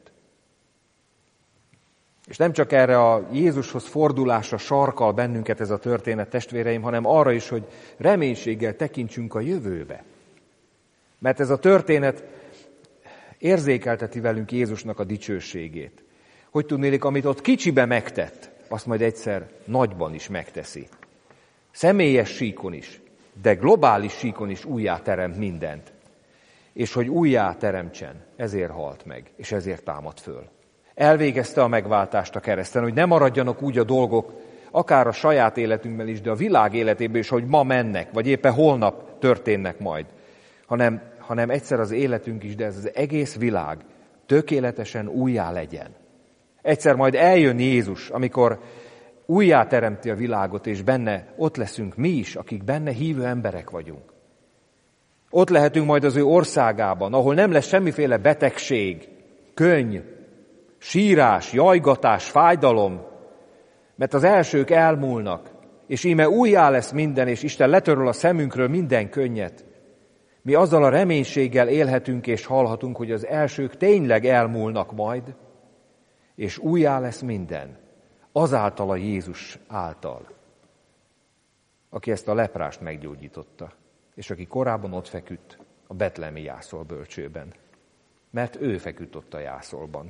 És nem csak erre a Jézushoz fordulásra sarkal bennünket ez a történet, testvéreim, hanem arra is, hogy reménységgel tekintsünk a jövőbe. Mert ez a történet érzékelteti velünk Jézusnak a dicsőségét. Hogy tudnélik, amit ott kicsibe megtett, azt majd egyszer nagyban is megteszi. Személyes síkon is, de globális síkon is újjá teremt mindent. És hogy újjá teremtsen, ezért halt meg, és ezért támad föl. Elvégezte a megváltást a kereszten, hogy ne maradjanak úgy a dolgok, akár a saját életünkben is, de a világ életében is, hogy ma mennek, vagy éppen holnap történnek majd, hanem, hanem egyszer az életünk is, de ez az egész világ tökéletesen újjá legyen. Egyszer majd eljön Jézus, amikor újjá teremti a világot, és benne ott leszünk mi is, akik benne hívő emberek vagyunk. Ott lehetünk majd az ő országában, ahol nem lesz semmiféle betegség, könny, sírás, jajgatás, fájdalom, mert az elsők elmúlnak, és íme újjá lesz minden, és Isten letöröl a szemünkről minden könnyet. Mi azzal a reménységgel élhetünk és hallhatunk, hogy az elsők tényleg elmúlnak majd, és újjá lesz minden, azáltal a Jézus által, aki ezt a leprást meggyógyította, és aki korábban ott feküdt a betlehemi jászol bölcsőben, mert ő feküdt ott a jászolban.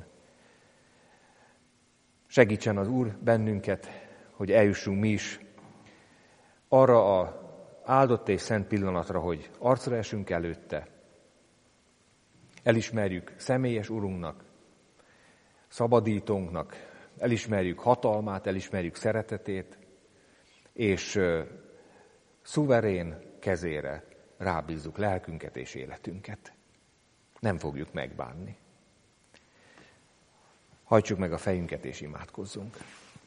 Segítsen az Úr bennünket, hogy eljussunk mi is arra a áldott és szent pillanatra, hogy arcra esünk előtte, elismerjük személyes Urunknak, szabadítónknak, elismerjük hatalmát, elismerjük szeretetét, és szuverén kezére rábízzuk lelkünket és életünket. Nem fogjuk megbánni. Hajtsuk meg a fejünket és imádkozzunk.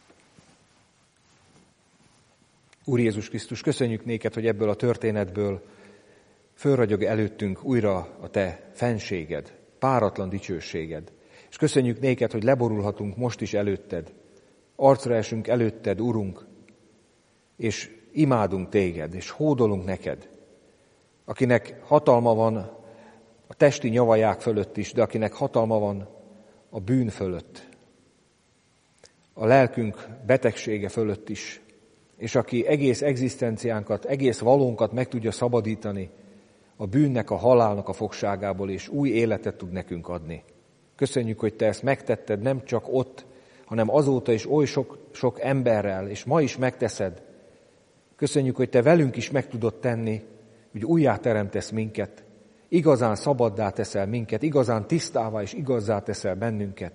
Úr Jézus Krisztus, köszönjük néked, hogy ebből a történetből fölragyog előttünk újra a te fenséged, páratlan dicsőséged. És köszönjük néked, hogy leborulhatunk most is előtted, arcra esünk előtted, Urunk, és imádunk téged, és hódolunk neked, akinek hatalma van a testi nyavaják fölött is, de akinek hatalma van a bűn fölött. a lelkünk betegsége fölött is, és aki egész egzisztenciánkat, egész valónkat meg tudja szabadítani a bűnnek, a halálnak a fogságából, és új életet tud nekünk adni. Köszönjük, hogy te ezt megtetted nem csak ott, hanem azóta is oly sok, sok emberrel, és ma is megteszed. Köszönjük, hogy te velünk is meg tudod tenni, hogy újjáteremtesz minket, igazán szabaddá teszel minket, igazán tisztává és igazzá teszel bennünket.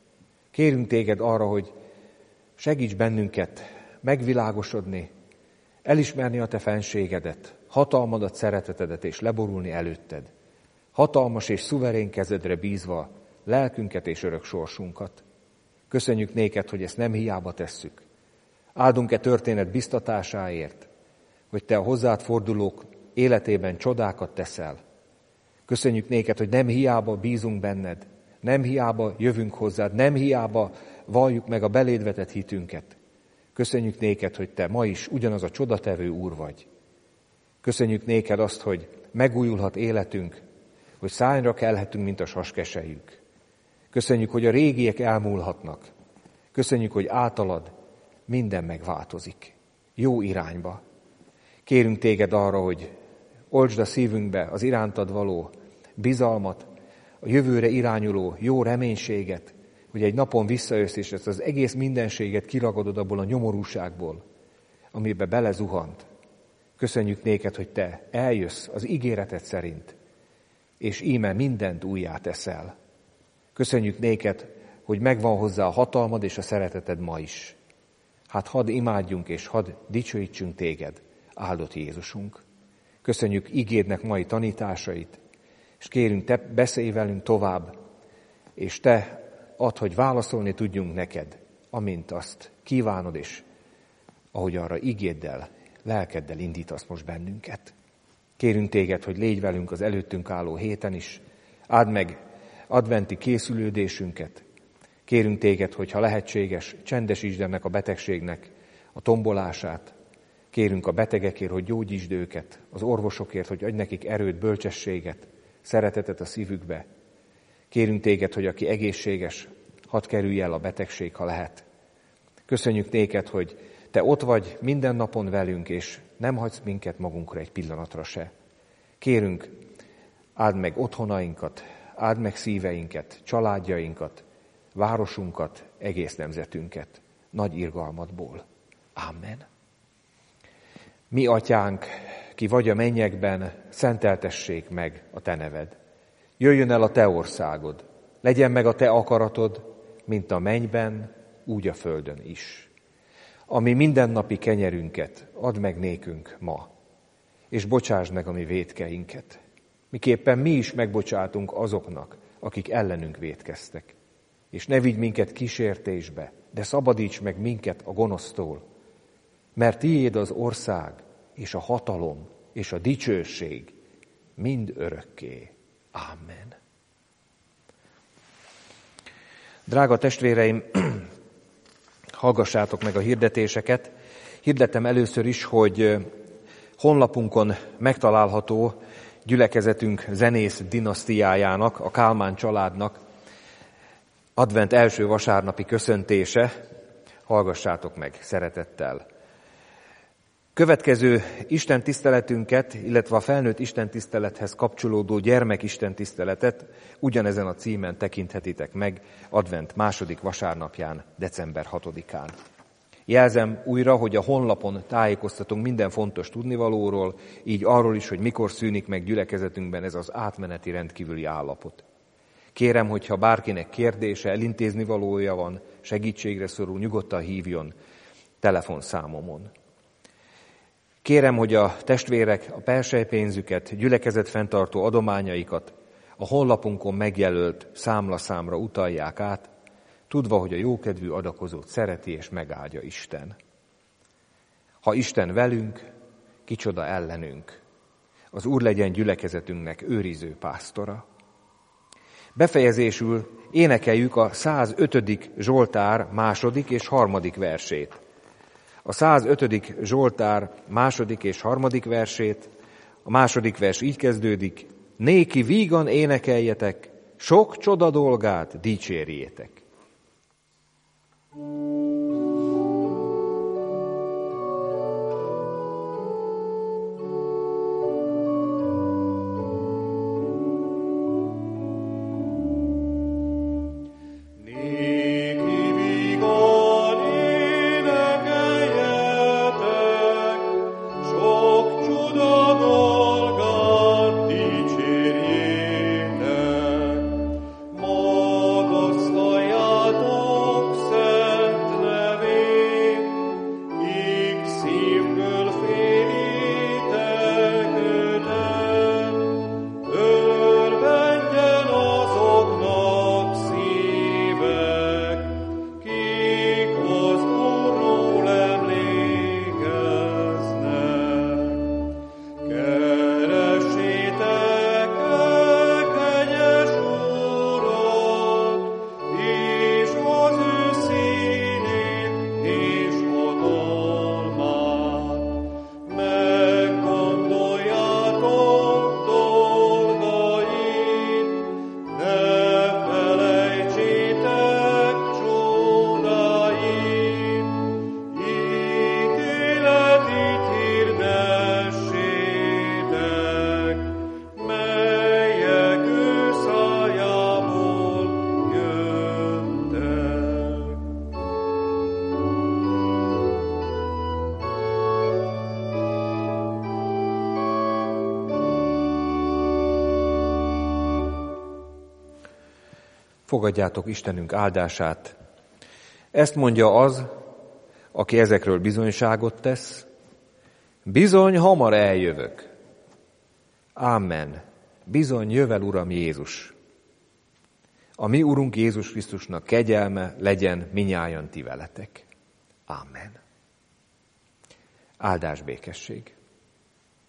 Kérünk téged arra, hogy segíts bennünket megvilágosodni, elismerni a te fenségedet, hatalmadat, szeretetedet és leborulni előtted. Hatalmas és szuverén kezedre bízva lelkünket és örök sorsunkat. Köszönjük néked, hogy ezt nem hiába tesszük. Áldunk-e történet biztatásáért, hogy te a hozzád fordulók életében csodákat teszel. Köszönjük néked, hogy nem hiába bízunk benned, nem hiába jövünk hozzád, nem hiába valljuk meg a beléd vetett hitünket. Köszönjük néked, hogy te ma is ugyanaz a csodatevő Úr vagy. Köszönjük néked azt, hogy megújulhat életünk, hogy szárnyra kelhetünk, mint a saskesejük. Köszönjük, hogy a régiek elmúlhatnak. Köszönjük, hogy általad minden megváltozik. Jó irányba. Kérünk téged arra, hogy oltsd a szívünkbe az irántad való bizalmat, a jövőre irányuló jó reménységet, hogy egy napon visszajössz, és ezt az egész mindenséget kiragadod abból a nyomorúságból, amibe belezuhant. Köszönjük néked, hogy te eljössz az ígéreted szerint, és íme mindent újjá teszel. Köszönjük néked, hogy megvan hozzá a hatalmad és a szereteted ma is. Hát hadd imádjunk és hadd dicsőítsünk téged, áldott Jézusunk. Köszönjük igédnek mai tanításait, és kérünk, te beszélj velünk tovább, és te add, hogy válaszolni tudjunk neked, amint azt kívánod, és ahogy arra igéddel, lelkeddel indítasz most bennünket. Kérünk téged, hogy légy velünk az előttünk álló héten is, áld meg adventi készülődésünket. Kérünk téged, hogy ha lehetséges, csendesítsd ennek a betegségnek a tombolását. Kérünk a betegekért, hogy gyógyítsd őket, az orvosokért, hogy adj nekik erőt, bölcsességet, szeretetet a szívükbe. Kérünk téged, hogy aki egészséges, hadd kerülj el a betegség, ha lehet. Köszönjük néked, hogy te ott vagy minden napon velünk, és nem hagysz minket magunkra egy pillanatra se. Kérünk, áld meg otthonainkat, áld meg szíveinket, családjainkat, városunkat, egész nemzetünket, nagy irgalmadból. Amen. Mi atyánk, ki vagy a mennyekben, szenteltessék meg a te neved. Jöjjön el a te országod, legyen meg a te akaratod, mint a mennyben, úgy a földön is. Ami mindennapi kenyerünket add meg nékünk ma, és bocsásd meg a mi vétkeinket, miképpen mi is megbocsátunk azoknak, akik ellenünk vétkeztek. És ne vigy minket kísértésbe, de szabadíts meg minket a gonosztól, mert tiéd az ország, és a hatalom, és a dicsőség mind örökké. Amen. Drága testvéreim, hallgassátok meg a hirdetéseket. Hirdetem először is, hogy honlapunkon megtalálható gyülekezetünk zenész dinasztiájának, a Kálmán családnak advent első vasárnapi köszöntése. Hallgassátok meg szeretettel. Következő istentiszteletünket, illetve a felnőtt istentisztelethez kapcsolódó gyermekistentiszteletet ugyanezen a címen tekinthetitek meg advent második vasárnapján, december hatodikán. Jelzem újra, hogy a honlapon tájékoztatunk minden fontos tudnivalóról, így arról is, hogy mikor szűnik meg gyülekezetünkben ez az átmeneti rendkívüli állapot. Kérem, hogyha bárkinek kérdése, elintézni valója van, segítségre szorul, nyugodtan hívjon telefonszámomon. Kérem, hogy a testvérek a perselypénzüket, gyülekezet fenntartó adományaikat a honlapunkon megjelölt számlaszámra utalják át, tudva, hogy a jókedvű adakozót szereti és megáldja Isten. Ha Isten velünk, kicsoda ellenünk. Az Úr legyen gyülekezetünknek őriző pásztora. Befejezésül énekeljük a százötödik Zsoltár második és harmadik versét. A százötödik Zsoltár második és harmadik versét, a második vers így kezdődik: néki vígan énekeljetek, sok csoda dolgát dicsérjétek. Fogadjátok Istenünk áldását. Ezt mondja az, aki ezekről bizonyságot tesz. Bizony, hamar eljövök. Ámen. Bizony, jövel Uram Jézus. A mi Urunk Jézus Krisztusnak kegyelme legyen minnyájan ti veletek. Ámen. Áldás békesség.